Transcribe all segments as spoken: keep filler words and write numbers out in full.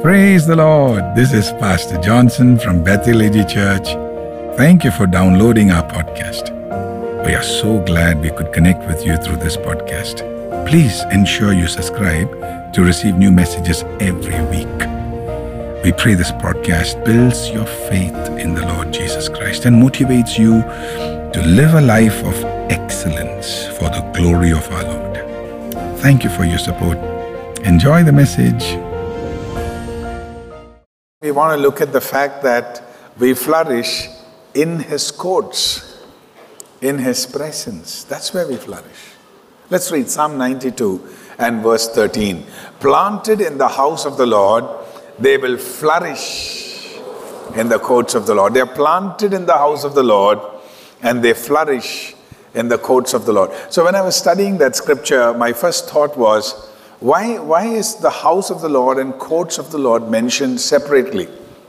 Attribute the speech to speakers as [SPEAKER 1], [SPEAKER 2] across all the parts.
[SPEAKER 1] Praise the Lord. This is Pastor Johnson from Bethel A G Church. Thank you for downloading our podcast. We are so glad we could connect with you through this podcast. Please ensure you subscribe to receive new messages every week. We pray this podcast builds your faith in the Lord Jesus Christ and motivates you to live a life of excellence for the glory of our Lord. Thank you for your support. Enjoy the message.
[SPEAKER 2] We want to look at the fact that we flourish in His courts, in His presence. That's where we flourish. Let's read Psalm ninety-two and verse thirteen. Planted in the house of the Lord, they will flourish in the courts of the Lord. They are planted in the house of the Lord and they flourish in the courts of the Lord. So when I was studying that scripture, my first thought was, Why, why is the house of the Lord and courts of the Lord mentioned separately?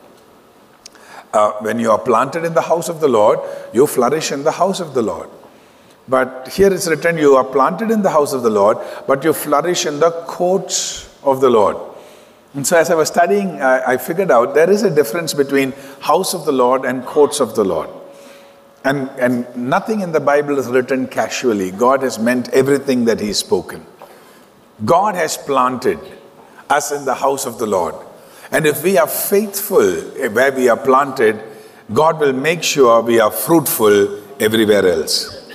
[SPEAKER 2] Uh, when you are planted in the house of the Lord, you flourish in the house of the Lord. But here it's written, you are planted in the house of the Lord, but you flourish in the courts of the Lord. And so as I was studying, I, I figured out there is a difference between house of the Lord and courts of the Lord. And, and nothing in the Bible is written casually. God has meant everything that He's spoken. God has planted us in the house of the Lord. And if we are faithful where we are planted, God will make sure we are fruitful everywhere else.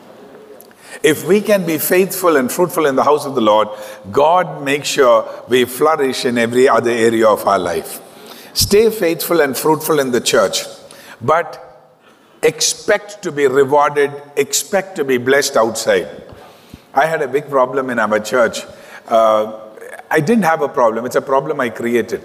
[SPEAKER 2] If we can be faithful and fruitful in the house of the Lord, God makes sure we flourish in every other area of our life. Stay faithful and fruitful in the church, but expect to be rewarded, expect to be blessed outside. I had a big problem in our church. Uh, I didn't have a problem. It's a problem I created.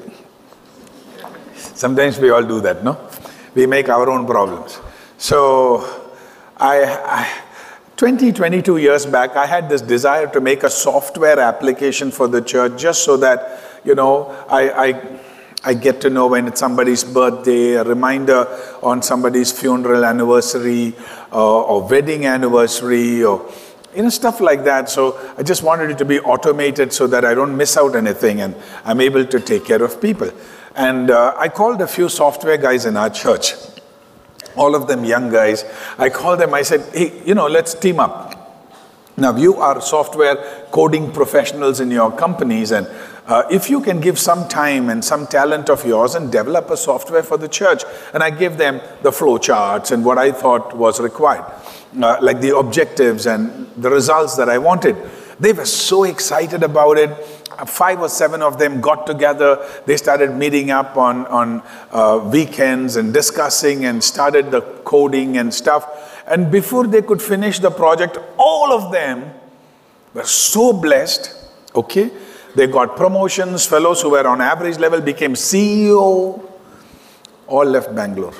[SPEAKER 2] Sometimes we all do that, no? We make our own problems. So, I, I, twenty, twenty-two years back, I had this desire to make a software application for the church just so that, you know, I, I, I get to know when it's somebody's birthday, a reminder on somebody's funeral anniversary, uh, or wedding anniversary, or you know, stuff like that. So I just wanted it to be automated so that I don't miss out anything and I'm able to take care of people. And uh, I called a few software guys in our church, all of them young guys. I called them, I said, hey, you know, let's team up. Now you are software coding professionals in your companies, and uh, if you can give some time and some talent of yours and develop a software for the church. And I gave them the flow charts and what I thought was required. Uh, like the objectives and the results that I wanted. They were so excited about it. Five or seven of them got together. They started meeting up on, on uh, weekends and discussing and started the coding and stuff. And before they could finish the project, all of them were so blessed. Okay, they got promotions. Fellows who were on average level became C E O. All left Bangalore.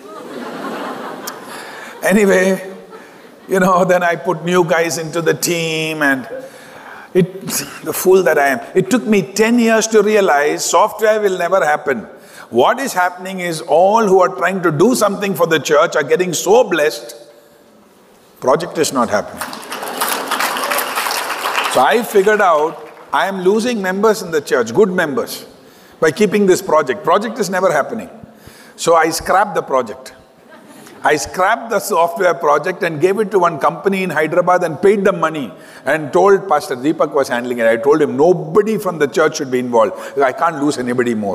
[SPEAKER 2] Anyway, you know, then I put new guys into the team, and it, the fool that I am. It took me ten years to realize software will never happen. What is happening is all who are trying to do something for the church are getting so blessed, project is not happening. So I figured out I am losing members in the church, good members, by keeping this project. Project is never happening. So I scrapped the project. I scrapped the software project and gave it to one company in Hyderabad and paid them money and told Pastor Deepak was handling it. I told him nobody from the church should be involved. I can't lose anybody more.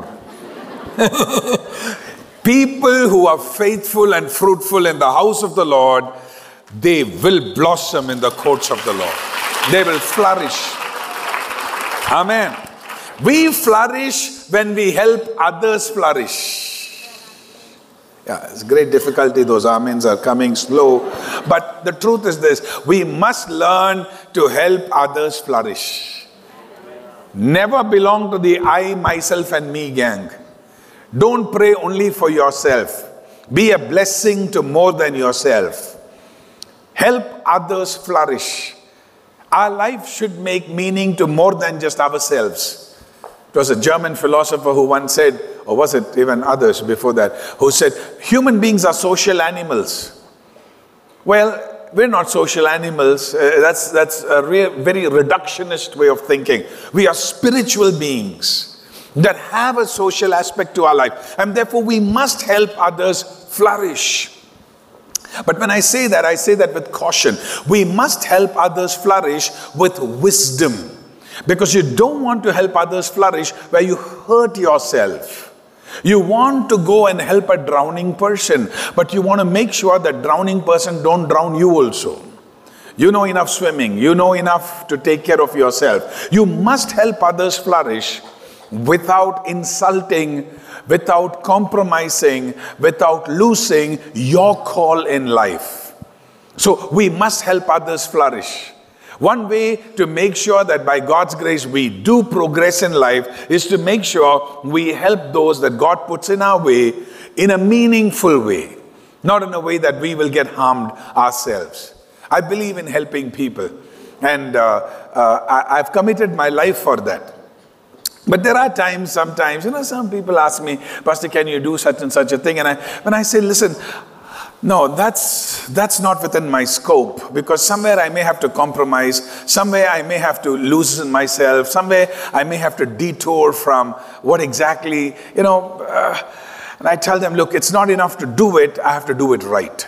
[SPEAKER 2] People who are faithful and fruitful in the house of the Lord, they will blossom in the courts of the Lord. They will flourish. Amen. We flourish when we help others flourish. Yeah, it's great difficulty. Those amens are coming slow. But the truth is this. We must learn to help others flourish. Never belong to the I, myself and me gang. Don't pray only for yourself. Be a blessing to more than yourself. Help others flourish. Our life should make meaning to more than just ourselves. It was a German philosopher who once said, or was it even others before that, who said, human beings are social animals. Well, we're not social animals. Uh, that's, that's a re- very reductionist way of thinking. We are spiritual beings. that have a social aspect to our life. And therefore, we must help others flourish. But when I say that, I say that with caution. We must help others flourish with wisdom. Because you don't want to help others flourish where you hurt yourself. You want to go and help a drowning person, but you want to make sure that drowning person don't drown you also. You know enough swimming. You know enough to take care of yourself. You must help others flourish without insulting, without compromising, without losing your call in life. So we must help others flourish. One way to make sure that by God's grace we do progress in life is to make sure we help those that God puts in our way in a meaningful way, not in a way that we will get harmed ourselves. I believe in helping people, and uh, uh, I, I've committed my life for that. But there are times, sometimes, you know, some people ask me, Pastor, can you do such and such a thing? And I, when I say, listen, no, that's that's not within my scope, because somewhere I may have to compromise, somewhere I may have to loosen myself, somewhere I may have to detour from what exactly, you know, uh, and I tell them, look, it's not enough to do it, I have to do it right.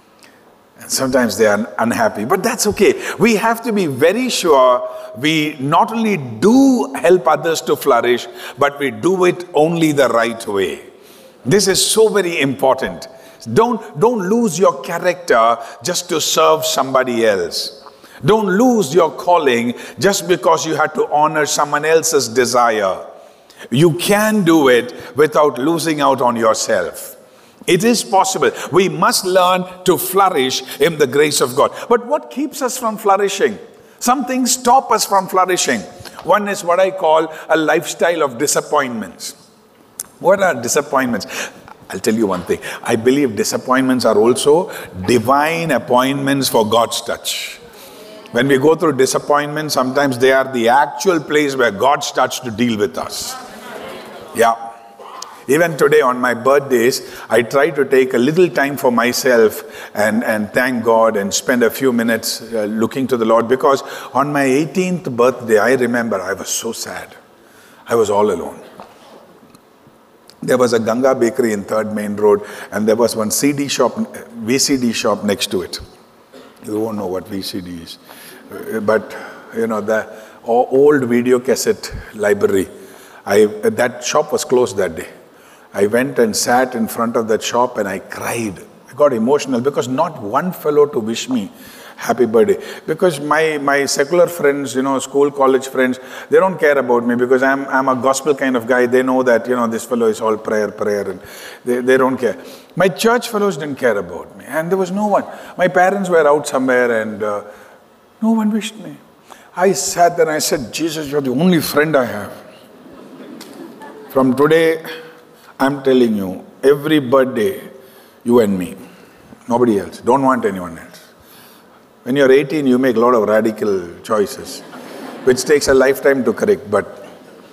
[SPEAKER 2] And sometimes they are unhappy, but that's okay. We have to be very sure we not only do help others to flourish, but we do it only the right way. This is so very important. Don't, don't lose your character just to serve somebody else. Don't lose your calling just because you had to honor someone else's desire. You can do it without losing out on yourself. It is possible. We must learn to flourish in the grace of God. But what keeps us from flourishing? Some things stop us from flourishing. One is what I call a lifestyle of disappointments. What are disappointments? I'll tell you one thing. I believe disappointments are also divine appointments for God's touch. When we go through disappointments, sometimes they are the actual place where God starts to deal with us. Yeah. Even today on my birthdays, I try to take a little time for myself and, and thank God and spend a few minutes uh, looking to the Lord. Because on my eighteenth birthday, I remember I was so sad. I was all alone. There was a Ganga bakery in third Main Road, and there was one C D shop, V C D shop next to it. You won't know what V C D is. But, you know, the old video cassette library, I, that shop was closed that day. I went and sat in front of that shop and I cried. I got emotional because not one fellow to wish me happy birthday. Because my, my secular friends, you know, school, college friends, they don't care about me because I'm, I'm a gospel kind of guy. They know that, you know, this fellow is all prayer, prayer, and they, they don't care. My church fellows didn't care about me, and there was no one. My parents were out somewhere and uh, no one wished me. I sat there and I said, Jesus, you're the only friend I have. From today, I'm telling you, every birthday, you and me. Nobody else. Don't want anyone else. When you're eighteen, you make a lot of radical choices, which takes a lifetime to correct. But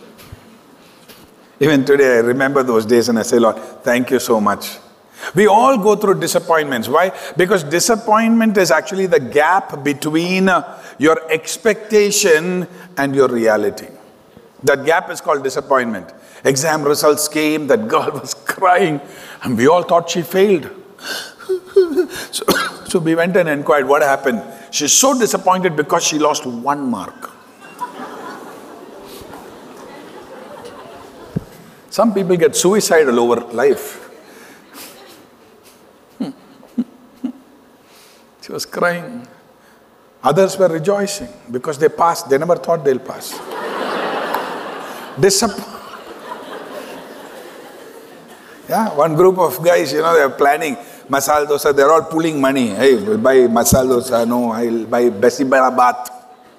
[SPEAKER 2] even today, I remember those days and I say, Lord, thank you so much. We all go through disappointments. Why? Because disappointment is actually the gap between your expectation and your reality. That gap is called disappointment. Exam results came, that girl was crying, and we all thought she failed. so, so we went and inquired what happened. She's so disappointed because she lost one mark. Some people get suicidal over life. She was crying. Others were rejoicing because they passed. They never thought they'll pass. Disappointment. Yeah, one group of guys, you know, they're planning masala dosa. They're all pulling money. Hey, we'll buy masala dosa. No, I'll buy Besi Barabat.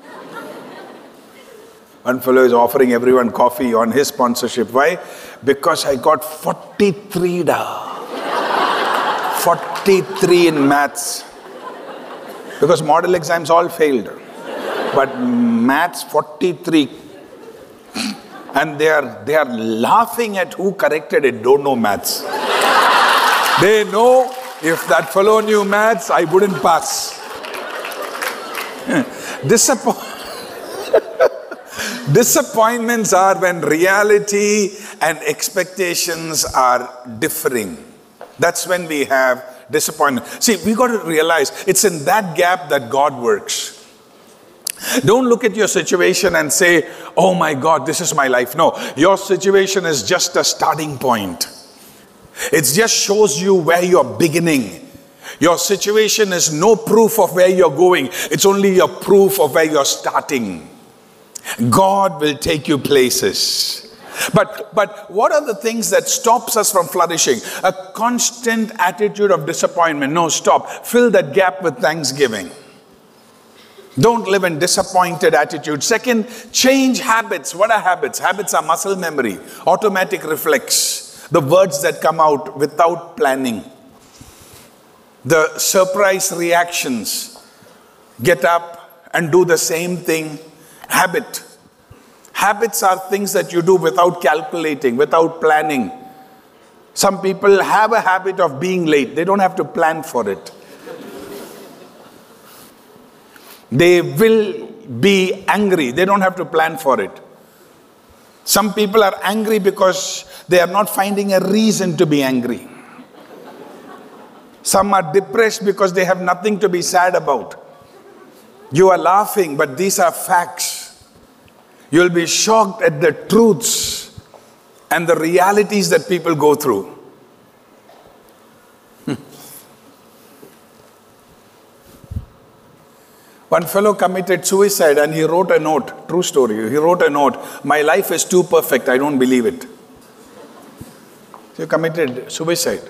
[SPEAKER 2] One fellow is offering everyone coffee on his sponsorship. Why? Because I got forty-three da. forty-three in maths. Because model exams all failed. But maths, forty-three. And they are, they are laughing at who corrected it, don't know maths. They know if that fellow knew maths, I wouldn't pass. Disappoint Disappointments are when reality and expectations are differing. That's when we have disappointment. See, we got to realize it's in that gap that God works. Don't look at your situation and say, oh my God, this is my life. No, your situation is just a starting point. It just shows you where you're beginning. Your situation is no proof of where you're going. It's only a proof of where you're starting. God will take you places. But, but what are the things that stops us from flourishing? A constant attitude of disappointment. No, stop. Fill that gap with thanksgiving. Don't live in disappointed attitude. Second, change habits. What are habits? Habits are muscle memory, automatic reflex, the words that come out without planning. The surprise reactions. Get up and do the same thing. Habit. Habits are things that you do without calculating, without planning. Some people have a habit of being late. They don't have to plan for it. They will be angry. They don't have to plan for it. Some people are angry because they are not finding a reason to be angry. Some are depressed because they have nothing to be sad about. You are laughing, but these are facts. You'll be shocked at the truths and the realities that people go through. One fellow committed suicide and he wrote a note, true story, he wrote a note, my life is too perfect, I don't believe it. So he committed suicide.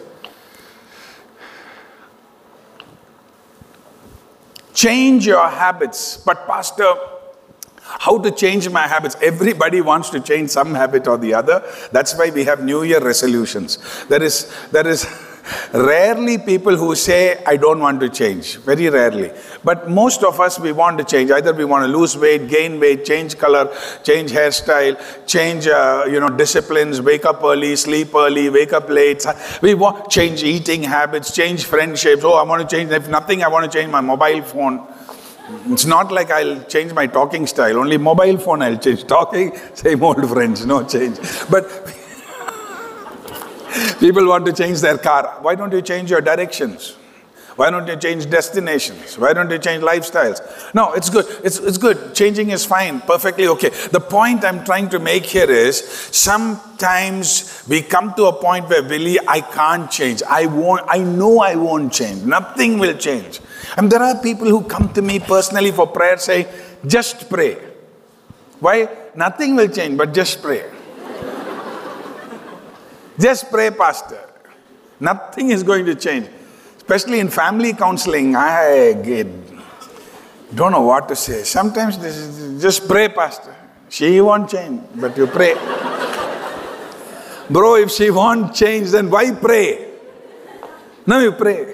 [SPEAKER 2] Change your habits. But Pastor, how to change my habits? Everybody wants to change some habit or the other. That's why we have New Year resolutions. There is, there is rarely people who say, I don't want to change. Very rarely. But most of us, we want to change. Either we want to lose weight, gain weight, change color, change hairstyle, change uh, you know, disciplines, wake up early, sleep early, wake up late. We want change eating habits, change friendships. Oh, I want to change. If nothing, I want to change my mobile phone. It's not like I'll change my talking style. Only mobile phone I'll change. Talking, same old friends, no change. But people want to change their car. Why don't you change your directions? Why don't you change destinations? Why don't you change lifestyles? No, it's good. It's, it's good. Changing is fine. Perfectly okay. The point I'm trying to make here is, sometimes we come to a point where really I can't change. I won't, I know I won't change. Nothing will change. And there are people who come to me personally for prayer saying, just pray. Why? Nothing will change, but just pray. Just pray, Pastor. Nothing is going to change. Especially in family counseling, I get, don't know what to say. Sometimes this is, just pray, Pastor. She won't change, but you pray. Bro, if she won't change, then why pray? No, you pray.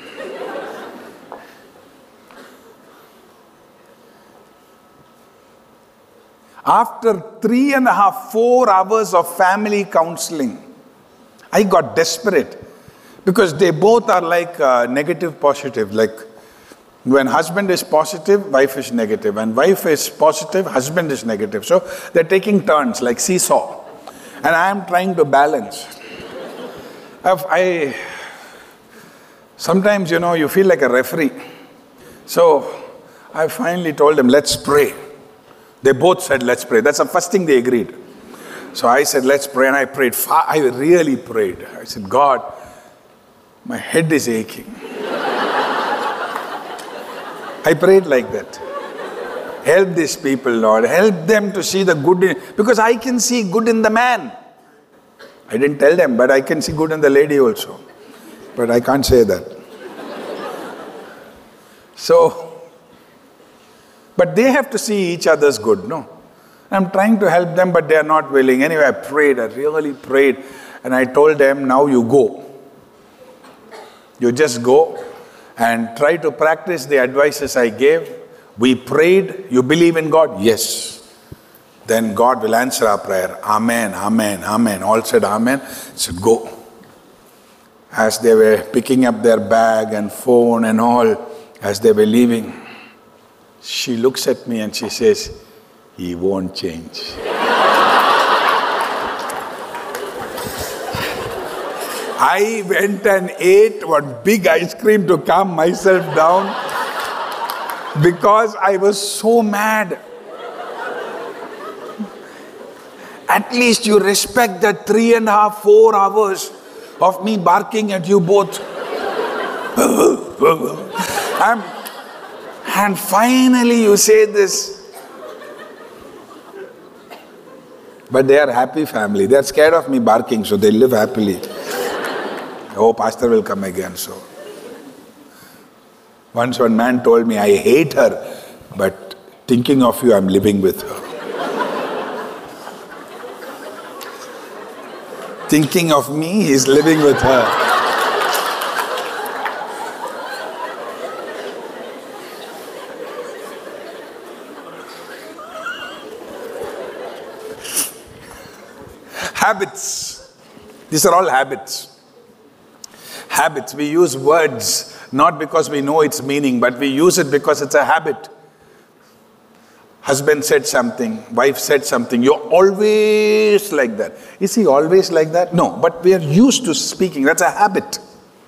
[SPEAKER 2] After three and a half, four hours of family counseling, I got desperate. Because they both are like uh, negative, positive. Like when husband is positive, wife is negative. When wife is positive, husband is negative. So they're taking turns like seesaw. And I am trying to balance. I've, I Sometimes, you know, you feel like a referee. So I finally told them, let's pray. They both said, let's pray. That's the first thing they agreed. So I said, let's pray. And I prayed. I really prayed. I said, God, my head is aching. I prayed like that. Help these people, Lord. Help them to see the good in, because I can see good in the man. I didn't tell them, but I can see good in the lady also. But I can't say that. So, but they have to see each other's good, no? I'm trying to help them, but they are not willing. Anyway, I prayed, I really prayed. And I told them, now you go. You just go and try to practice the advices I gave. We prayed. You believe in God? Yes. Then God will answer our prayer. Amen, amen, amen. All said amen. So go. As they were picking up their bag and phone and all, as they were leaving, she looks at me and she says, he won't change. I went and ate one big ice cream to calm myself down because I was so mad. At least you respect the three and a half, four hours of me barking at you both. I'm, and finally you say this. But they are happy family. They are scared of me barking, so they live happily. Oh, pastor will come again, so. Once one man told me, I hate her, but thinking of you, I'm living with her. Thinking of me, he's living with her. Habits. These are all habits. Habits. We use words not because we know its meaning, but we use it because it's a habit. Husband said something, wife said something, you're always like that. Is he always like that? No, but we are used to speaking. That's a habit.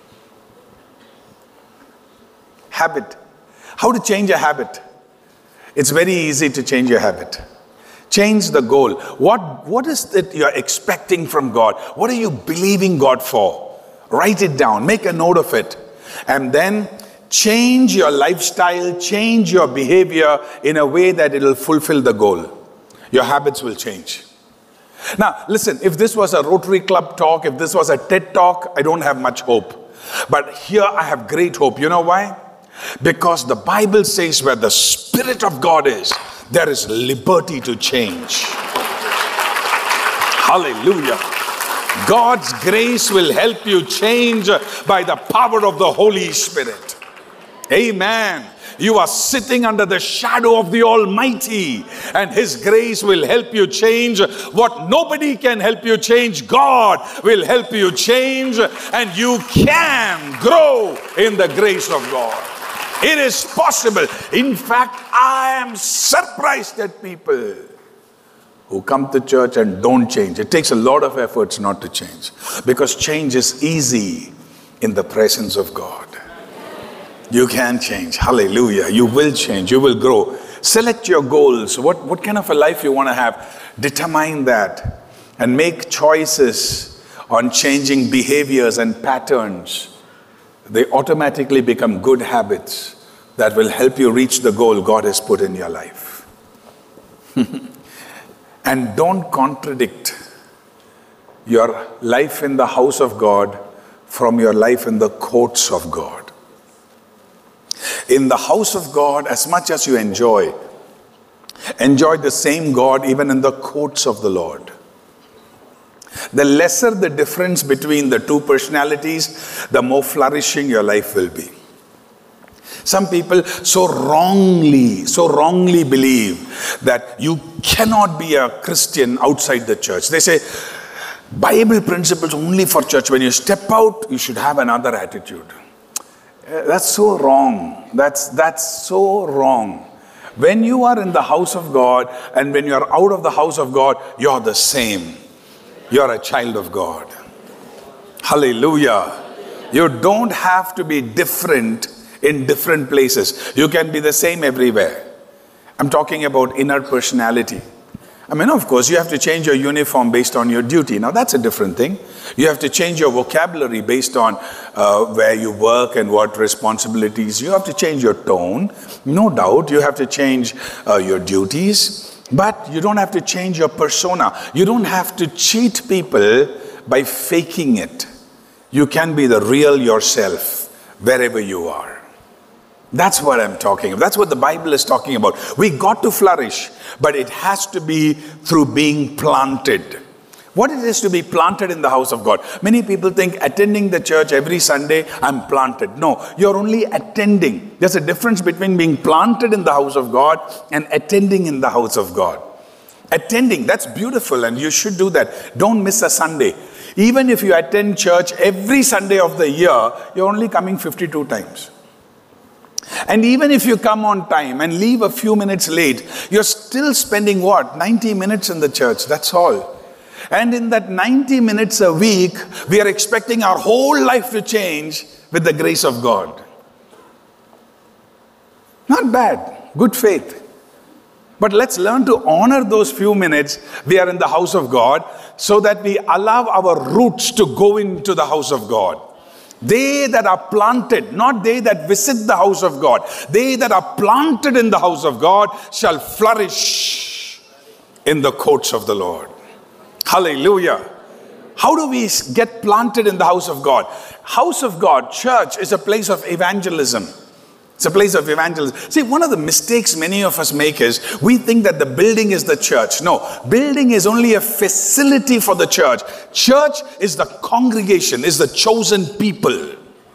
[SPEAKER 2] Habit. How to change a habit? It's very easy to change your habit. Change the goal. What, what is it you're expecting from God? What are you believing God for? Write it down. Make a note of it. And then change your lifestyle, change your behavior in a way that it will fulfill the goal. Your habits will change. Now, listen, if this was a Rotary Club talk, if this was a TED talk, I don't have much hope. But here I have great hope. You know why? Because the Bible says where the Spirit of God is, there is liberty to change. Hallelujah. God's grace will help you change by the power of the Holy Spirit. Amen. You are sitting under the shadow of the Almighty, and His grace will help you change what nobody can help you change. God will help you change, and you can grow in the grace of God. It is possible. In fact, I am surprised at people who come to church and don't change. It takes a lot of efforts not to change, because change is easy in the presence of God. You can change. Hallelujah. You will change. You will grow. Select your goals. What, what kind of a life you want to have. Determine that. And make choices on changing behaviors and patterns. They automatically become good habits that will help you reach the goal God has put in your life. And don't contradict your life in the house of God from your life in the courts of God. In the house of God, as much as you enjoy, enjoy the same God even in the courts of the Lord. The lesser the difference between the two personalities, the more flourishing your life will be. Some people so wrongly, so wrongly believe that you cannot be a Christian outside the church. They say, Bible principles only for church. When you step out, you should have another attitude. That's so wrong. That's, that's so wrong. When you are in the house of God and when you are out of the house of God, you're the same. You're a child of God. Hallelujah. You don't have to be different in different places. You can be the same everywhere. I'm talking about inner personality. I mean, of course, you have to change your uniform based on your duty. Now, that's a different thing. You have to change your vocabulary based on uh, where you work and what responsibilities. You have to change your tone. No doubt, you have to change uh, your duties. But you don't have to change your persona. You don't have to cheat people by faking it. You can be the real yourself wherever you are. That's what I'm talking about. That's what the Bible is talking about. We got to flourish, but it has to be through being planted. What it is to be planted in the house of God. Many people think attending the church every Sunday, I'm planted. No, you're only attending. There's a difference between being planted in the house of God and attending in the house of God. Attending, that's beautiful, and you should do that. Don't miss a Sunday. Even if you attend church every Sunday of the year, you're only coming fifty-two times. And even if you come on time and leave a few minutes late, you're still spending what? ninety minutes in the church, that's all. And in that ninety minutes a week, we are expecting our whole life to change with the grace of God. Not bad, good faith. But let's learn to honor those few minutes we are in the house of God, so that we allow our roots to go into the house of God. They that are planted, not they that visit the house of God, they that are planted in the house of God shall flourish in the courts of the Lord. Hallelujah. How do we get planted in the house of God? House of God, church, is a place of evangelism. It's a place of evangelism. See, one of the mistakes many of us make is we think that the building is the church. No, building is only a facility for the church. Church is the congregation, is the chosen people.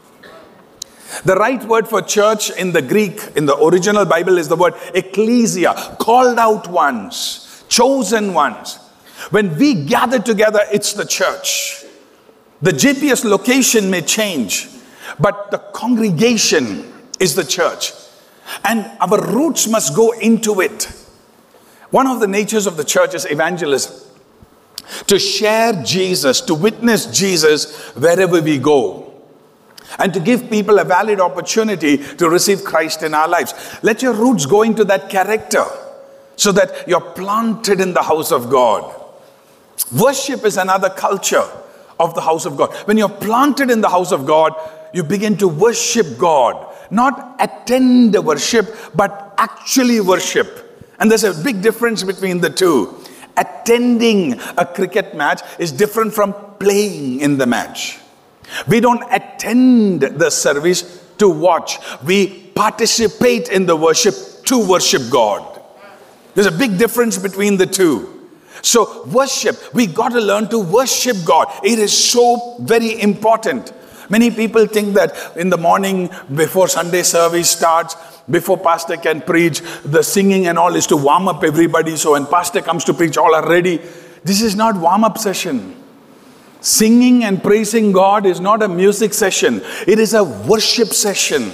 [SPEAKER 2] The right word for church in the Greek, in the original Bible, is the word ecclesia, called out ones, chosen ones. When we gather together, it's the church. The G P S location may change, but the congregation is the church. And our roots must go into it. One of the natures of the church is evangelism. To share Jesus, to witness Jesus wherever we go. And to give people a valid opportunity to receive Christ in our lives. Let your roots go into that character, so that you're planted in the house of God. Worship is another culture of the house of God. When you're planted in the house of God, you begin to worship God. Not attend the worship, but actually worship. And there's a big difference between the two. Attending a cricket match is different from playing in the match. We don't attend the service to watch. We participate in the worship to worship God. There's a big difference between the two. So worship, we got to learn to worship God. It is so very important. Many people think that in the morning before Sunday service starts, before pastor can preach, the singing and all is to warm up everybody. So when pastor comes to preach, all are ready. This is not warm-up session. Singing and praising God is not a music session. It is a worship session.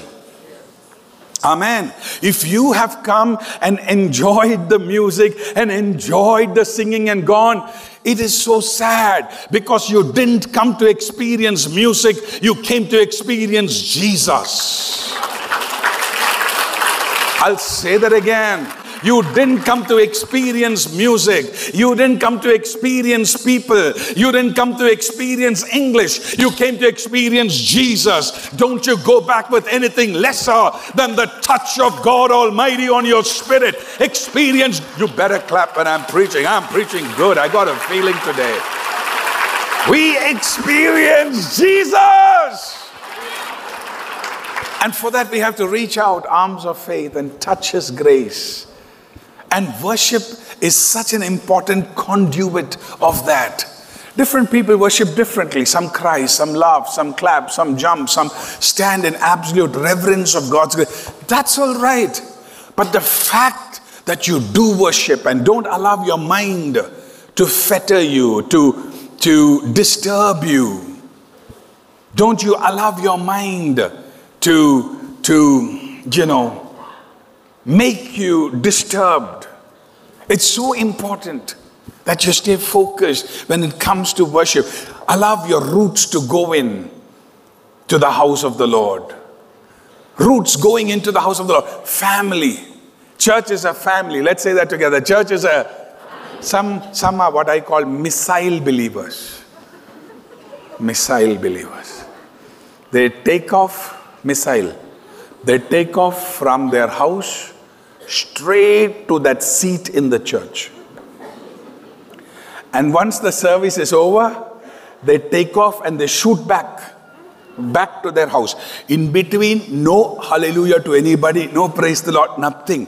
[SPEAKER 2] Amen. If you have come and enjoyed the music and enjoyed the singing and gone, it is so sad, because you didn't come to experience music, you came to experience Jesus. I'll say that again. You didn't come to experience music. You didn't come to experience people. You didn't come to experience English. You came to experience Jesus. Don't you go back with anything lesser than the touch of God Almighty on your spirit. Experience. You better clap when I'm preaching. I'm preaching good. I got a feeling today. We experience Jesus. And for that we have to reach out arms of faith and touch His grace. And worship is such an important conduit of that. Different people worship differently. Some cry, some laugh, some clap, some jump, some stand in absolute reverence of God's grace. That's all right. But the fact that you do worship and don't allow your mind to fetter you, to, to disturb you. Don't you allow your mind to, to, you know, make you disturbed. It's so important that you stay focused when it comes to worship. Allow your roots to go in to the house of the Lord. Roots going into the house of the Lord. Family. Church is a family. Let's say that together. Church is a, some, some are what I call missile believers. Missile believers. They take off missile. They take off from their house straight to that seat in the church. And once the service is over, they take off and they shoot back, back to their house. In between, no hallelujah to anybody, no praise the Lord, nothing.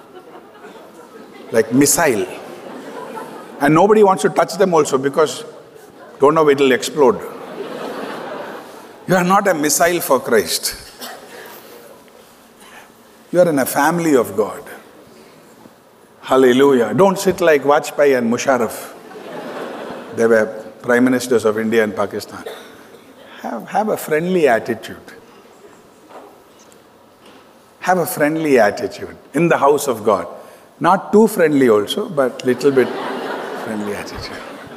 [SPEAKER 2] Like missile. And nobody wants to touch them also, because don't know it will explode. You are not a missile for Christ. You are in a family of God. Hallelujah. Don't sit like Vajpayee and Musharraf. They were prime ministers of India and Pakistan. Have, have a friendly attitude. Have a friendly attitude in the house of God. Not too friendly also, but little bit friendly attitude.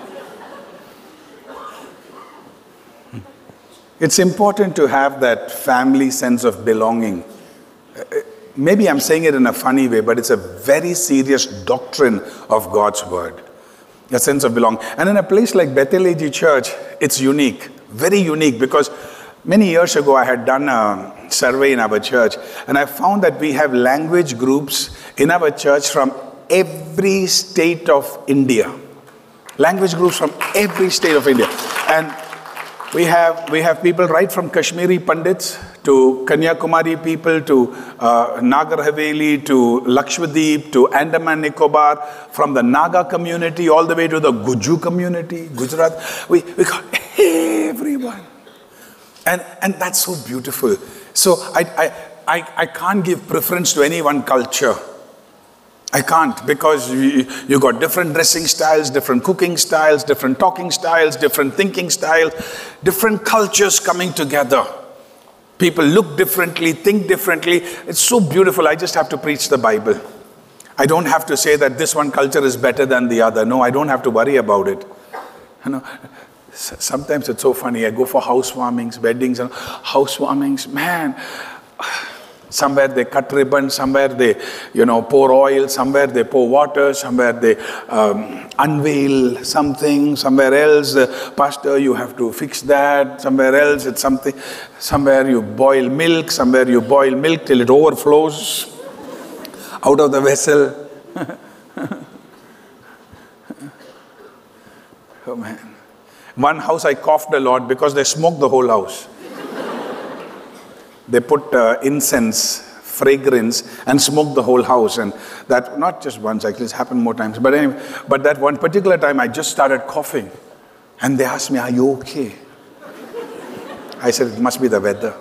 [SPEAKER 2] It's important to have that family sense of belonging. Maybe I'm saying it in a funny way, but it's a very serious doctrine of God's word. A sense of belonging. And in a place like Bethel A G Church, it's unique. Very unique, because many years ago I had done a survey in our church, and I found that we have language groups in our church from every state of India. Language groups from every state of India. And we have we have people right from Kashmiri Pandits to Kanyakumari people to uh, Nagar Haveli to Lakshadweep to Andaman Nicobar, from the Naga community all the way to the Guju community, Gujarat. We, we got everyone. And, and that's so beautiful. So I, I, I, I can't give preference to any one culture. I can't, because you, you got different dressing styles, different cooking styles, different talking styles, different thinking styles, different cultures coming together. People look differently, think differently. It's so beautiful. I just have to preach the Bible. I don't have to say that this one culture is better than the other. No, I don't have to worry about it. You know, sometimes it's so funny. I go for housewarmings, weddings, and housewarmings. Man, somewhere they cut ribbon, somewhere they, you know, pour oil, somewhere they pour water, somewhere they um, unveil something, somewhere else, uh, pastor, you have to fix that, somewhere else it's something, somewhere you boil milk, somewhere you boil milk till it overflows out of the vessel. Oh man. One house I coughed a lot because they smoked the whole house. They put uh, incense, fragrance, and smoked the whole house. And that, not just once, actually, it's happened more times. But anyway, but that one particular time, I just started coughing. And they asked me, are you okay? I said, it must be the weather.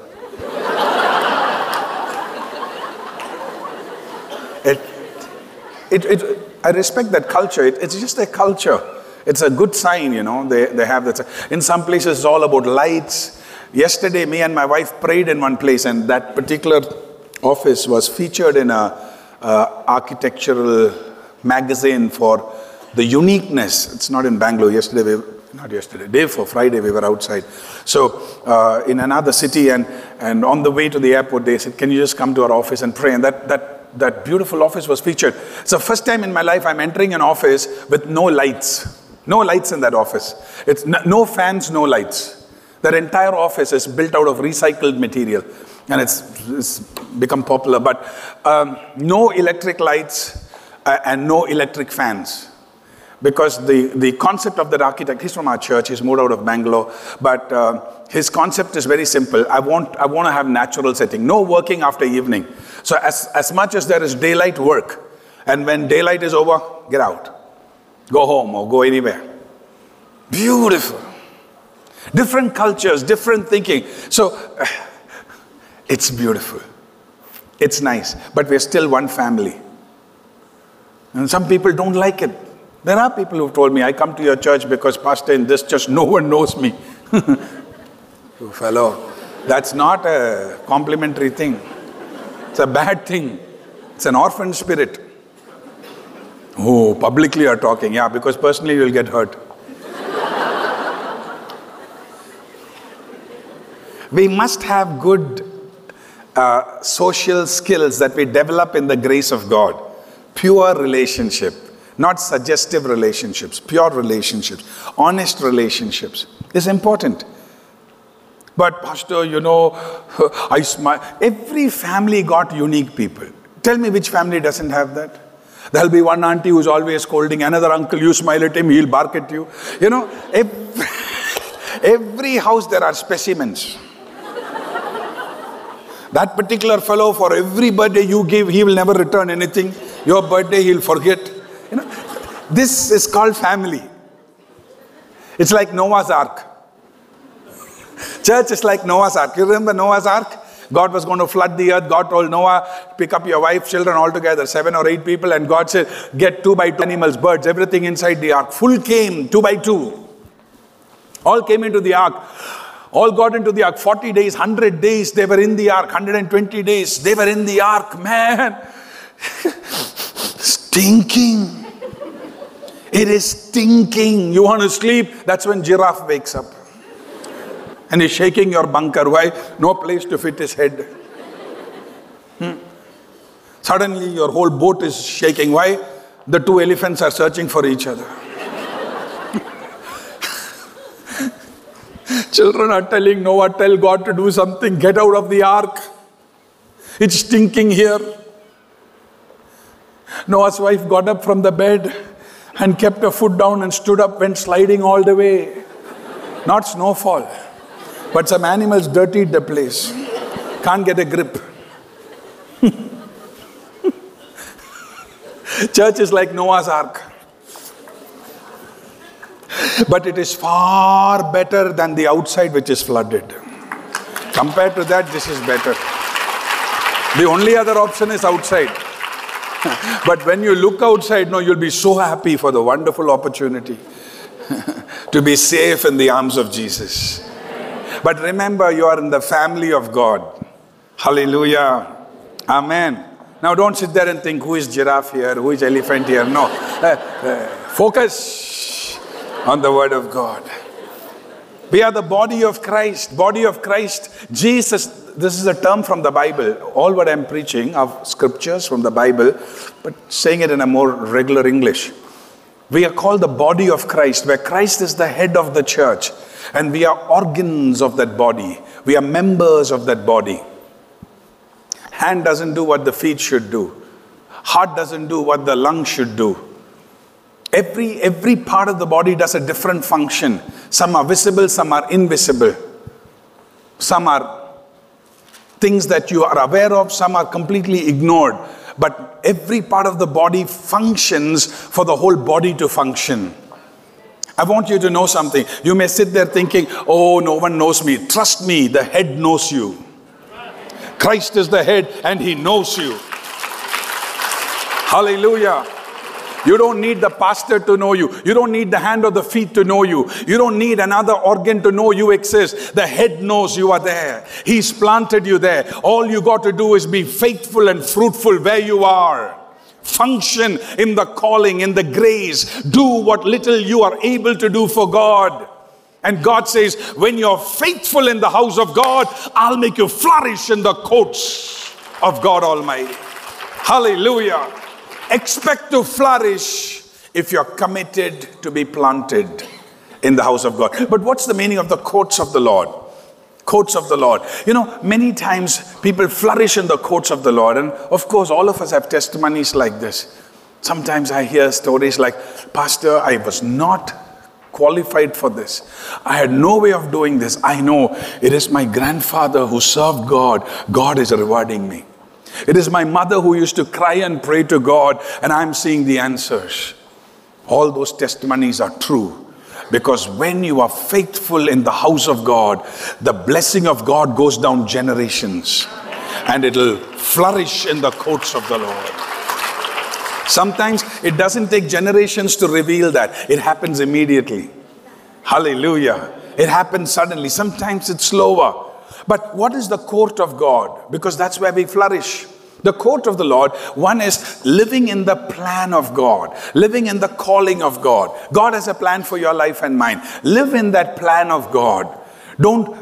[SPEAKER 2] it, it, it, I respect that culture. It, it's just a culture. It's a good sign, you know. They, they have that. In some places, it's all about lights. Yesterday, me and my wife prayed in one place, and that particular office was featured in a uh, architectural magazine for the uniqueness. It's not in Bangalore. Yesterday, we, not yesterday, day before Friday, we were outside. So uh, in another city, and, and on the way to the airport, they said, can you just come to our office and pray? And that, that, that beautiful office was featured. It's the first time in my life I'm entering an office with no lights. No lights in that office. It's no, no fans, no lights. Their entire office is built out of recycled material, and it's, it's become popular. But um, no electric lights uh, and no electric fans. Because the, the concept of that architect, he's from our church, he's moved out of Bangalore, but uh, his concept is very simple. I want, I want to have natural setting, no working after evening. So as, as much as there is daylight, work. And when daylight is over, get out. Go home or go anywhere. Beautiful. Different cultures, different thinking. So, uh, it's beautiful. It's nice. But we're still one family. And some people don't like it. There are people who've told me, I come to your church because pastor, in this church, no one knows me. You fellow, that's not a complimentary thing. It's a bad thing. It's an orphan spirit. Oh, publicly you're talking. Yeah, because personally you'll get hurt. We must have good uh, social skills that we develop in the grace of God. Pure relationship, not suggestive relationships, pure relationships, honest relationships is important. But pastor, you know, I smile. Every family got unique people. Tell me which family doesn't have that? There'll be one auntie who's always scolding, another uncle, you smile at him, he'll bark at you. You know, every, every house there are specimens. That particular fellow, for every birthday you give, he will never return anything. Your birthday, he'll forget. You know, this is called family. It's like Noah's Ark. Church is like Noah's Ark. You remember Noah's Ark? God was going to flood the earth. God told Noah, pick up your wife, children all together, seven or eight people. And God said, get two by two animals, birds, everything inside the ark. Full came, two by two. All came into the ark. All got into the ark. forty days, one hundred days, they were in the ark. one hundred twenty days, they were in the ark. Man, stinking. It is stinking. You want to sleep? That's when giraffe wakes up. And he's shaking your bunker. Why? No place to fit his head. Hmm. Suddenly your whole boat is shaking. Why? The two elephants are searching for each other. Children are telling Noah, tell God to do something. Get out of the ark. It's stinking here. Noah's wife got up from the bed and kept her foot down and stood up, went sliding all the way. Not snowfall, but some animals dirtied the place. Can't get a grip. Church is like Noah's ark. But it is far better than the outside which is flooded. Compared to that, this is better. The only other option is outside. But when you look outside, no, you'll be so happy for the wonderful opportunity to be safe in the arms of Jesus. But remember, you are in the family of God. Hallelujah. Amen. Now don't sit there and think, who is giraffe here? Who is elephant here? No. Uh, uh, focus on the word of God. We are the body of Christ. Body of Christ. Jesus, this is a term from the Bible. All what I'm preaching are scriptures from the Bible, but saying it in a more regular English. We are called the body of Christ, where Christ is the head of the church. And we are organs of that body. We are members of that body. Hand doesn't do what the feet should do. Heart doesn't do what the lungs should do. Every, every part of the body does a different function. Some are visible, some are invisible. Some are things that you are aware of, some are completely ignored. But every part of the body functions for the whole body to function. I want you to know something. You may sit there thinking, oh, no one knows me. Trust me, the head knows you. Christ is the head and he knows you. Hallelujah. You don't need the pastor to know you. You don't need the hand or the feet to know you. You don't need another organ to know you exist. The head knows you are there. He's planted you there. All you got to do is be faithful and fruitful where you are. Function in the calling, in the grace. Do what little you are able to do for God. And God says, when you're faithful in the house of God, I'll make you flourish in the courts of God Almighty. Hallelujah. Expect to flourish if you're committed to be planted in the house of God. But what's the meaning of the courts of the Lord? Courts of the Lord. You know, many times people flourish in the courts of the Lord. And of course, all of us have testimonies like this. Sometimes I hear stories like, Pastor, I was not qualified for this. I had no way of doing this. I know it is my grandfather who served God. God is rewarding me. It is my mother who used to cry and pray to God, and I'm seeing the answers. All those testimonies are true. Because when you are faithful in the house of God, the blessing of God goes down generations. And it'll flourish in the courts of the Lord. Sometimes it doesn't take generations to reveal that. It happens immediately. Hallelujah. It happens suddenly. Sometimes it's slower. But what is the court of God? Because that's where we flourish. The court of the Lord, one is living in the plan of God, living in the calling of God. God has a plan for your life and mine. Live in that plan of God. Don't,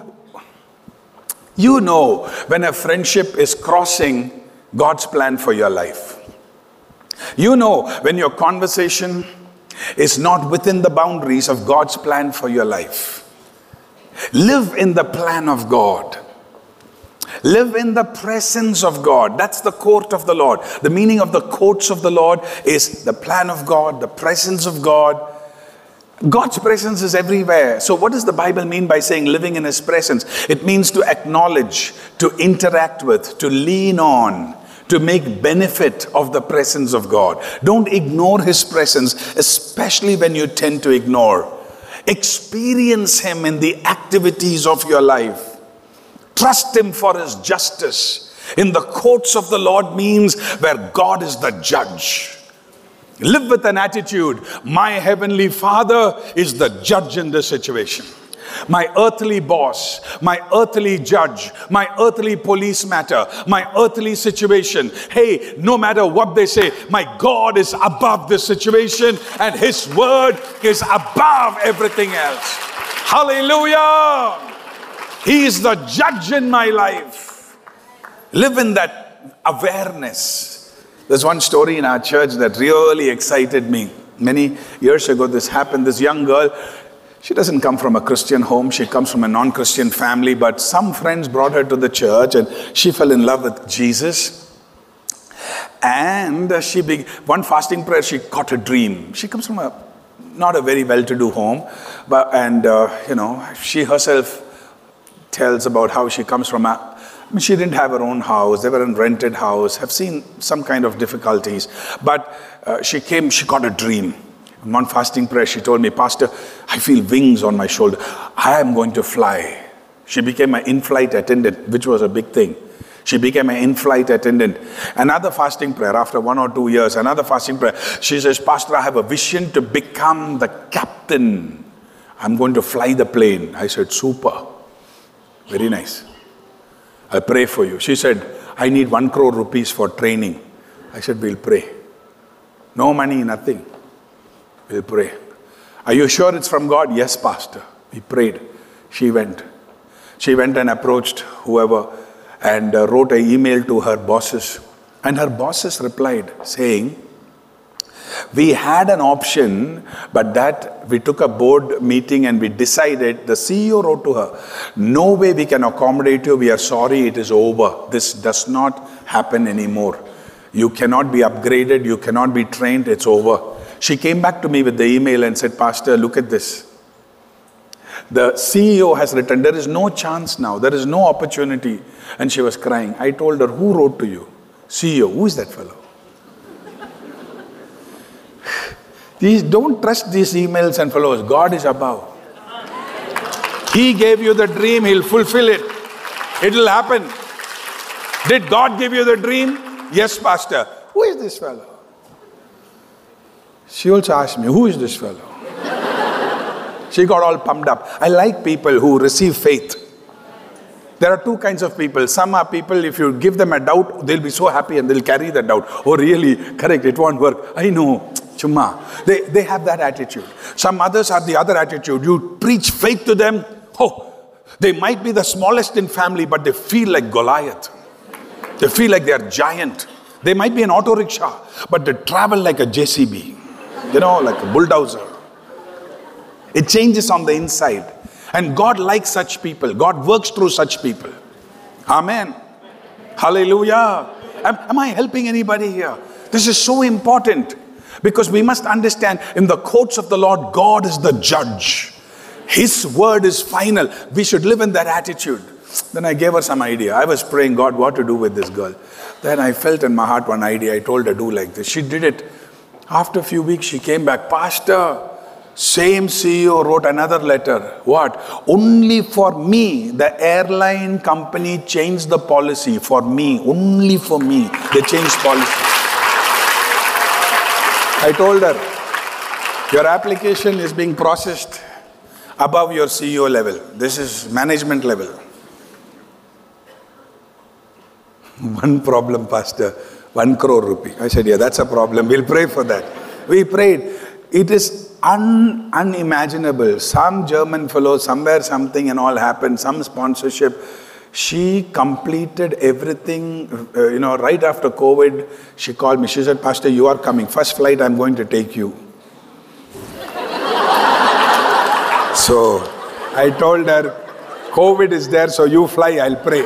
[SPEAKER 2] you know when a friendship is crossing God's plan for your life. You know when your conversation is not within the boundaries of God's plan for your life. Live in the plan of God. Live in the presence of God. That's the court of the Lord. The meaning of the courts of the Lord is the plan of God, the presence of God. God's presence is everywhere. So what does the Bible mean by saying living in His presence? It means to acknowledge, to interact with, to lean on, to make benefit of the presence of God. Don't ignore His presence, especially when you tend to ignore. Experience Him in the activities of your life. Trust Him for His justice. In the courts of the Lord means where God is the judge. Live with an attitude, my heavenly Father is the judge in this situation. my earthly boss, my earthly judge, my earthly police matter, my earthly situation. Hey, no matter what they say, my God is above this situation and His word is above everything else. Hallelujah! He is the judge in my life. Live in that awareness. There's one story in our church that really excited me. Many years ago this happened. This young girl, she doesn't come from a Christian home. She comes from a non-Christian family. But some friends brought her to the church and she fell in love with Jesus. And she be, one fasting prayer, she caught a dream. She comes from a not a very well-to-do home. but And, uh, you know, she herself tells about how she comes from a, I mean, she didn't have her own house. They were in a rented house, have seen some kind of difficulties. But uh, she came, she got a dream. In one fasting prayer, she told me, Pastor, I feel wings on my shoulder. I am going to fly. She became an in-flight attendant, which was a big thing. She became an in-flight attendant. Another fasting prayer, after one or two years, another fasting prayer, she says, Pastor, I have a vision to become the captain. I'm going to fly the plane. I said, super. Very nice. I'll pray for you. She said, I need one crore rupees for training. I said, we'll pray. No money, nothing. We'll pray. Are you sure it's from God? Yes, Pastor. We prayed. She went. She went and approached whoever and uh, wrote an email to her bosses. And her bosses replied saying, we had an option, but that we took a board meeting and we decided, the C E O wrote to her, no way we can accommodate you. We are sorry, it is over. This does not happen anymore. You cannot be upgraded. You cannot be trained. It's over. She came back to me with the email and said, Pastor, look at this. The C E O has written, there is no chance now. There is no opportunity. And she was crying. I told her, who wrote to you? C E O. Who is that fellow? These, don't trust these emails and fellows. God is above. He gave you the dream. He'll fulfill it. It will happen. Did God give you the dream? Yes, Pastor. Who is this fellow? She also asked me, who is this fellow? She got all pumped up. I like people who receive faith. There are two kinds of people. Some are people, if you give them a doubt, they'll be so happy and they'll carry the doubt. Oh, really? Correct, it won't work. I know. Chumma. They, they have that attitude. Some others have the other attitude. You preach faith to them. Oh, they might be the smallest in family, but they feel like Goliath. They feel like they are giant. They might be an auto rickshaw, but they travel like a J C B. You know, like a bulldozer. It changes on the inside. And God likes such people. God works through such people. Amen. Hallelujah. Am, am I helping anybody here? This is so important. Because we must understand, in the courts of the Lord, God is the judge. His word is final. We should live in that attitude. Then I gave her some idea. I was praying, God, what to do with this girl. Then I felt in my heart one idea. I told her, do like this. She did it. After a few weeks, she came back. Pastor, same C E O wrote another letter. What? Only for me, the airline company changed the policy. For me, only for me, they changed policy. I told her, your application is being processed above your C E O level. This is management level. One problem, Pastor. One crore rupee. I said, yeah, that's a problem. We'll pray for that. We prayed. It is un, unimaginable. Some German fellow, somewhere something and all happened, some sponsorship. She completed everything, uh, you know, right after COVID. She called me. She said, Pastor, you are coming. First flight, I'm going to take you. So I told her, COVID is there, so you fly, I'll pray.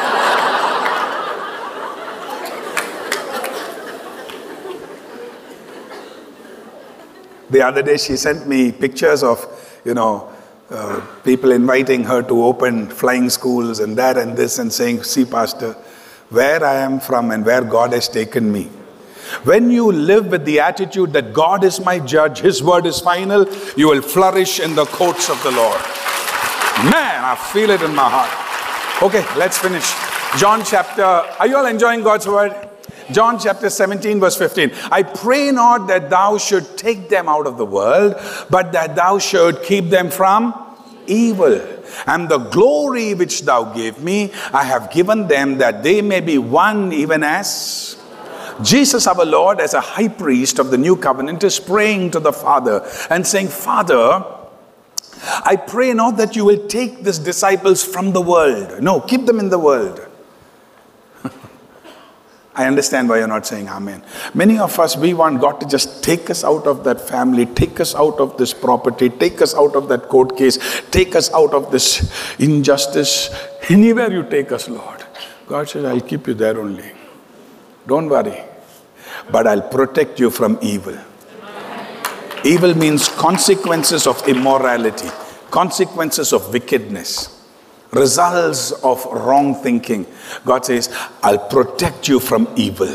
[SPEAKER 2] The other day, she sent me pictures of, you know, uh, people inviting her to open flying schools and that and this and saying, see, Pastor, where I am from and where God has taken me. When you live with the attitude that God is my judge, His word is final, you will flourish in the courts of the Lord. Man, I feel it in my heart. Okay, let's finish. John chapter, are you all enjoying God's word? John chapter seventeen verse fifteen. I pray not that thou should take them out of the world, but that thou should keep them from evil. And the glory which thou gave me, I have given them, that they may be one even as Jesus our Lord, as a high priest of the new covenant, is praying to the Father and saying, Father, I pray not that you will take these disciples from the world. No, keep them in the world. I understand why you're not saying amen. Many of us, we want God to just take us out of that family, take us out of this property, take us out of that court case, take us out of this injustice. Anywhere you take us, Lord. God says, I'll keep you there only. Don't worry. But I'll protect you from evil. Evil means consequences of immorality, consequences of wickedness, results of wrong thinking. God says, I'll protect you from evil.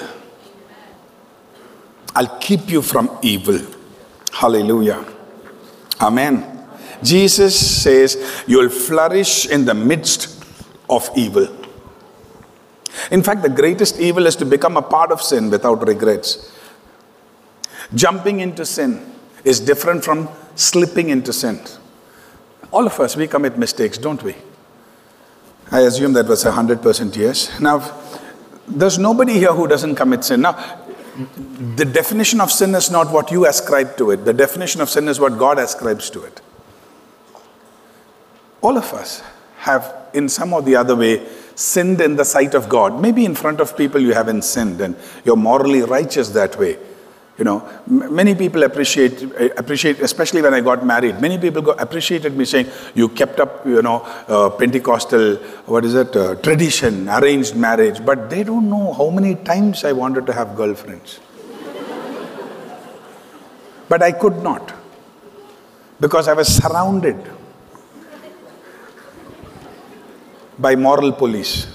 [SPEAKER 2] I'll keep you from evil. Hallelujah. Amen. Jesus says, you'll flourish in the midst of evil. In fact, the greatest evil is to become a part of sin without regrets. Jumping into sin is different from slipping into sin. All of us, we commit mistakes, don't we? I assume that was a hundred percent yes. Now, there's nobody here who doesn't commit sin. Now, the definition of sin is not what you ascribe to it. The definition of sin is what God ascribes to it. All of us have, in some or the other way, sinned in the sight of God. Maybe in front of people you haven't sinned and you're morally righteous that way. You know, m- many people appreciate, appreciate, especially when I got married, many people go, appreciated me saying, you kept up, you know, uh, Pentecostal, what is it, uh, tradition, arranged marriage. But they don't know how many times I wanted to have girlfriends. But I could not. Because I was surrounded by moral police.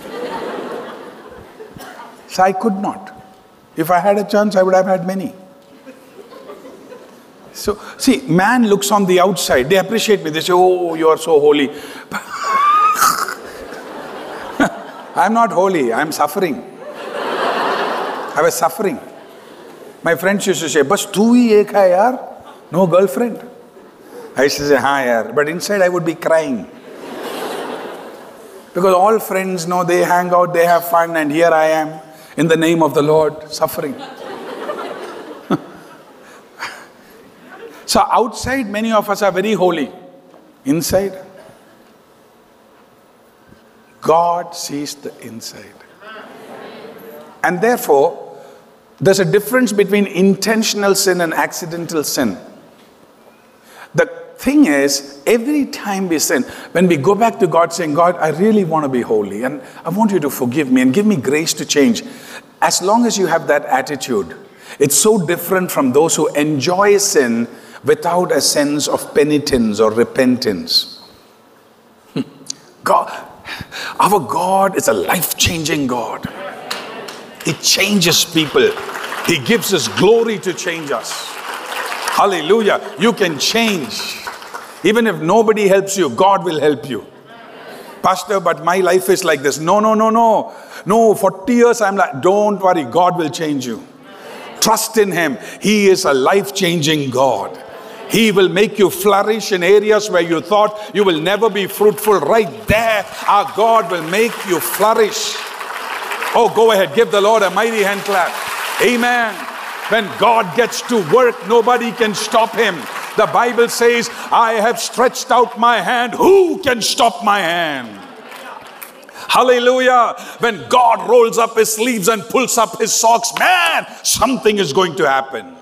[SPEAKER 2] So I could not. If I had a chance, I would have had many. So, see, man looks on the outside. They appreciate me. They say, oh, you are so holy. I'm not holy. I'm suffering. I was suffering. My friends used to say, bas tu hi ek hai yaar? No girlfriend? I used to say, ha yaar. But inside I would be crying. Because all friends know they hang out, they have fun, and here I am, in the name of the Lord, suffering. So outside, many of us are very holy. Inside, God sees the inside. And therefore, there's a difference between intentional sin and accidental sin. The thing is, every time we sin, when we go back to God saying, God, I really want to be holy and I want you to forgive me and give me grace to change. As long as you have that attitude, it's so different from those who enjoy sin without a sense of penitence or repentance. God, our God is a life-changing God. He changes people. He gives us glory to change us. Hallelujah. You can change. Even if nobody helps you, God will help you. Pastor, but my life is like this. No, no, no, no. No, forty years I'm like, don't worry, God will change you. Trust in Him. He is a life-changing God. He will make you flourish in areas where you thought you will never be fruitful. Right there, our God will make you flourish. Oh, go ahead, give the Lord a mighty hand clap. Amen. When God gets to work, nobody can stop Him. The Bible says, I have stretched out my hand. Who can stop my hand? Hallelujah. When God rolls up His sleeves and pulls up His socks, man, something is going to happen.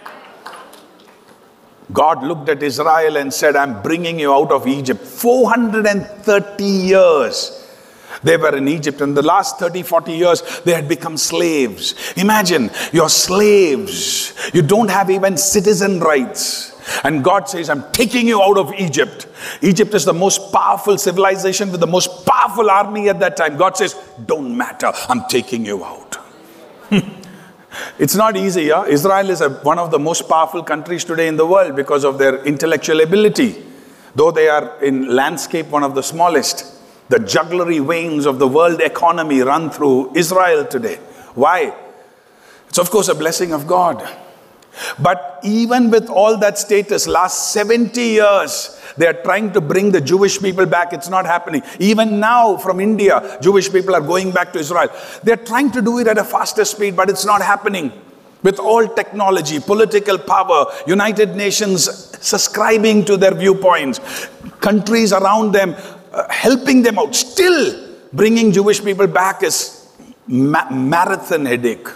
[SPEAKER 2] God looked at Israel and said, I'm bringing you out of Egypt. four hundred thirty years. They were in Egypt. In the last thirty, forty years, they had become slaves. Imagine, you're slaves. You don't have even citizen rights. And God says, I'm taking you out of Egypt. Egypt is the most powerful civilization with the most powerful army at that time. God says, don't matter. I'm taking you out. It's not easy. Yeah? Israel is a, one of the most powerful countries today in the world because of their intellectual ability. Though they are in landscape one of the smallest. The jugglery veins of the world economy run through Israel today. Why? It's of course a blessing of God. But even with all that status, last seventy years, They are trying to bring the Jewish people back. It's not happening. Even now from India, Jewish people are going back to Israel. They're trying to do it at a faster speed, but it's not happening. With all technology, political power, United Nations subscribing to their viewpoints, countries around them uh, helping them out, still bringing Jewish people back is ma- marathon headache.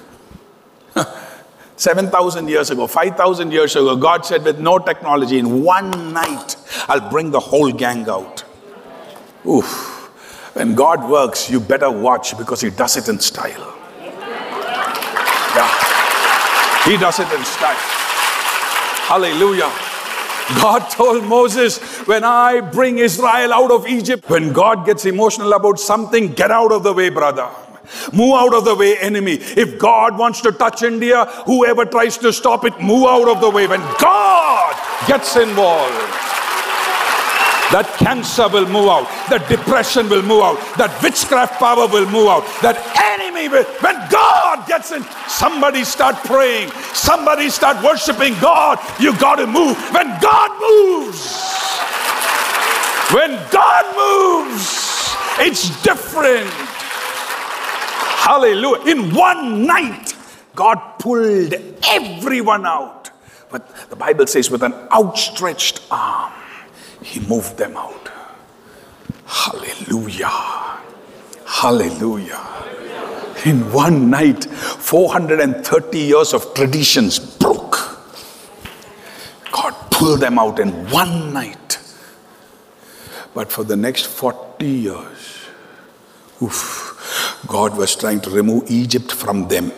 [SPEAKER 2] seven thousand years ago, five thousand years ago, God said with no technology, in one night, I'll bring the whole gang out. Oof. When God works, you better watch because He does it in style. Yeah. He does it in style. Hallelujah. God told Moses, when I bring Israel out of Egypt, when God gets emotional about something, get out of the way, brother. Move out of the way, enemy. If God wants to touch India, whoever tries to stop it, move out of the way. When God gets involved, that cancer will move out. That depression will move out. That witchcraft power will move out. That enemy will. When God gets in, somebody start praying. Somebody start worshiping God. You got to move. When God moves. When God moves, it's different. Hallelujah. In one night, God pulled everyone out. But the Bible says with an outstretched arm, He moved them out. Hallelujah. Hallelujah. In one night, four hundred thirty years of traditions broke. God pulled them out in one night. But for the next forty years, oof, God was trying to remove Egypt from them.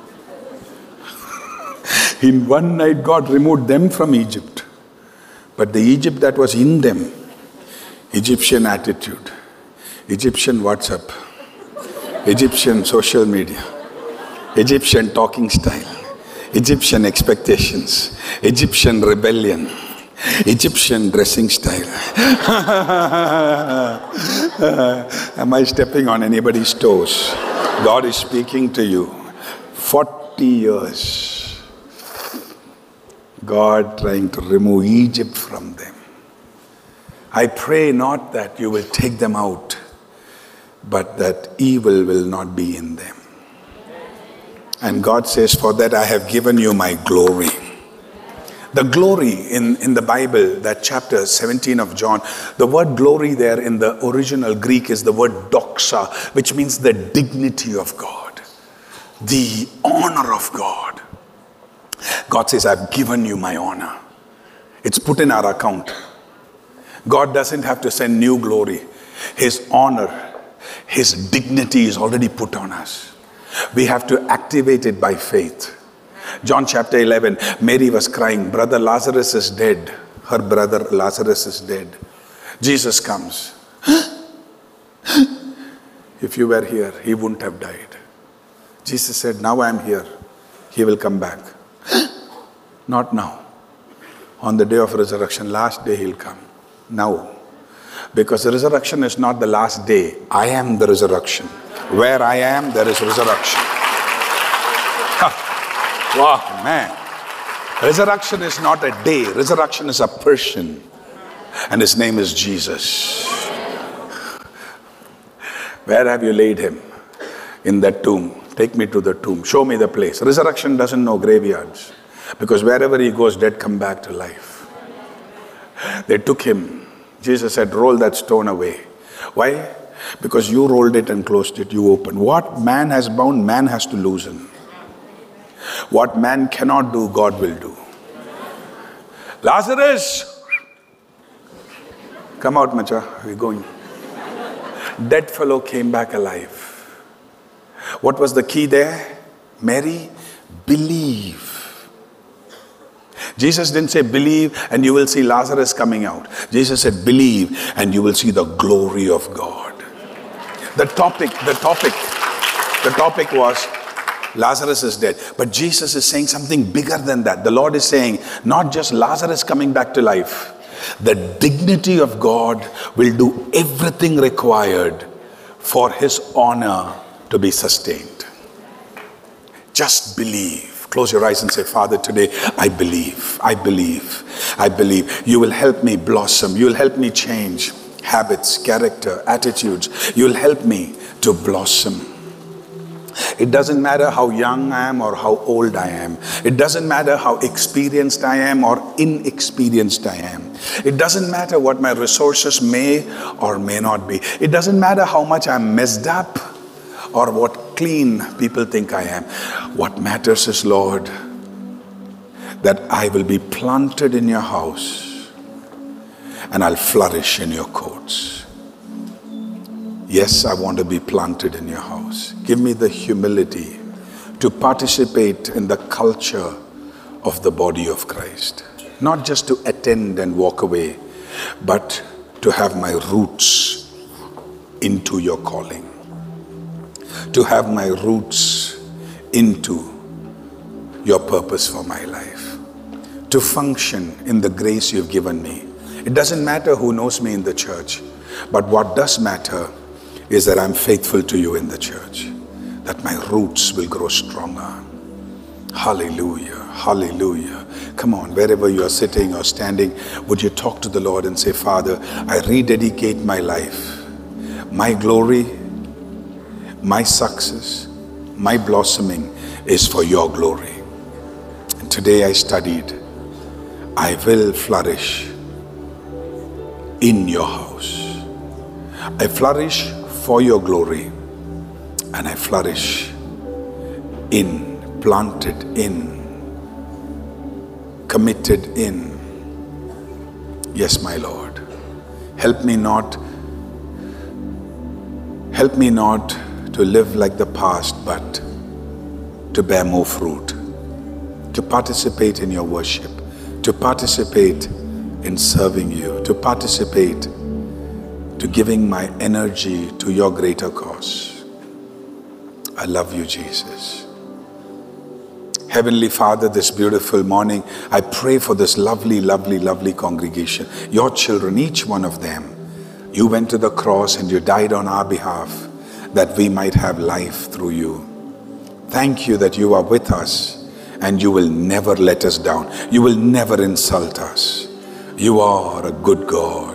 [SPEAKER 2] In one night, God removed them from Egypt. But the Egypt that was in them, Egyptian attitude, Egyptian WhatsApp, Egyptian social media, Egyptian talking style, Egyptian expectations, Egyptian rebellion, Egyptian dressing style. Am I stepping on anybody's toes? God is speaking to you. forty years. God trying to remove Egypt from them. I pray not that you will take them out, but that evil will not be in them. And God says, for that I have given you my glory. The glory in, in the Bible, that chapter seventeen of John, the word glory there in the original Greek is the word doxa, which means the dignity of God, the honor of God. God says, I've given you my honor. It's put in our account. God doesn't have to send new glory. His honor, His dignity is already put on us. We have to activate it by faith. John chapter eleven, Mary was crying, brother Lazarus is dead. Her brother Lazarus is dead. Jesus comes. If you were here, he wouldn't have died. Jesus said, now I'm here. He will come back. Not now. On the day of resurrection, last day he'll come. Now. Because the resurrection is not the last day. I am the resurrection. Where I am, there is resurrection. Wow, man. Resurrection is not a day. Resurrection is a person. And his name is Jesus. Where have you laid him? In that tomb. Take me to the tomb. Show me the place. Resurrection doesn't know graveyards. Because wherever he goes, dead come back to life. They took him. Jesus said, roll that stone away. Why? Because you rolled it and closed it. You opened. What man has bound, man has to loosen. What man cannot do, God will do. Lazarus! Come out, Macha. We're going. Dead fellow came back alive. What was the key there? Mary, believe. Jesus didn't say believe and you will see Lazarus coming out. Jesus said believe and you will see the glory of God. The topic, the topic, the topic was Lazarus is dead. But Jesus is saying something bigger than that. The Lord is saying not just Lazarus coming back to life. The dignity of God will do everything required for his honor to be sustained. Just believe. Close your eyes and say, Father, today I believe, I believe, I believe. You will help me blossom. You will help me change habits, character, attitudes. You will help me to blossom. It doesn't matter how young I am or how old I am. It doesn't matter how experienced I am or inexperienced I am. It doesn't matter what my resources may or may not be. It doesn't matter how much I'm messed up or what clean people think I am. What matters is, Lord, that I will be planted in your house and I'll flourish in your courts. Yes, I want to be planted in your house. Give me the humility to participate in the culture of the body of Christ. Not just to attend and walk away, but to have my roots into your calling. To have my roots into your purpose for my life. To function in the grace you've given me. It doesn't matter who knows me in the church, but what does matter is that I'm faithful to you in the church, that my roots will grow stronger. Hallelujah, hallelujah. Come on, wherever you are sitting or standing, would you talk to the Lord and say, Father, I rededicate my life, my glory, my success, my blossoming is for your glory. And today I studied, I will flourish in your house. I flourish for your glory, and I flourish in, planted in, committed in. Yes, my Lord. Help me not, help me not to live like the past, but to bear more fruit, to participate in your worship, to participate in serving you, to participate to giving my energy to your greater cause. I love you, Jesus. Heavenly Father, this beautiful morning, I pray for this lovely, lovely, lovely congregation, your children, each one of them. You went to the cross and you died on our behalf that we might have life through you. Thank you that you are with us and you will never let us down. You will never insult us. You are a good God.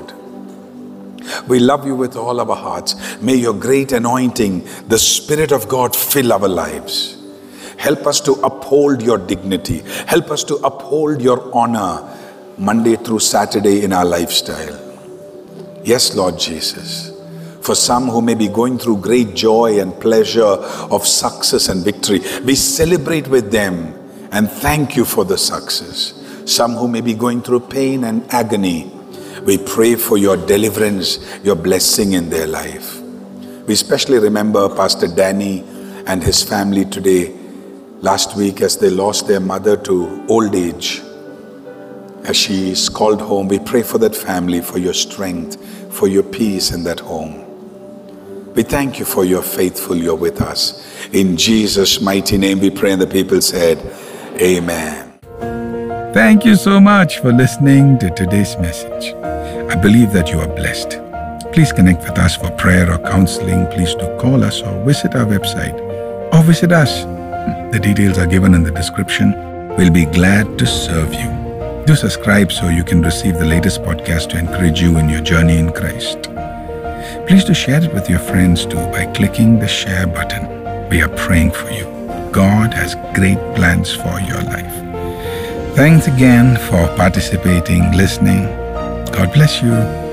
[SPEAKER 2] We love you with all our hearts. May your great anointing, the Spirit of God, fill our lives. Help us to uphold your dignity. Help us to uphold your honor Monday through Saturday in our lifestyle. Yes, Lord Jesus. For some who may be going through great joy and pleasure of success and victory, we celebrate with them and thank you for the success. Some who may be going through pain and agony, we pray for your deliverance, your blessing in their life. We especially remember Pastor Danny and his family today, last week as they lost their mother to old age. As she is called home, we pray for that family, for your strength, for your peace in that home. We thank you for your faithful, you're with us. In Jesus' mighty name we pray, and the people said, Amen.
[SPEAKER 1] Thank you so much for listening to today's message. I believe that you are blessed. Please connect with us for prayer or counseling. Please do call us or visit our website or visit us. The details are given in the description. We'll be glad to serve you. Do subscribe so you can receive the latest podcast to encourage you in your journey in Christ. Please do share it with your friends too by clicking the share button. We are praying for you. God has great plans for your life. Thanks again for participating, listening. God bless you.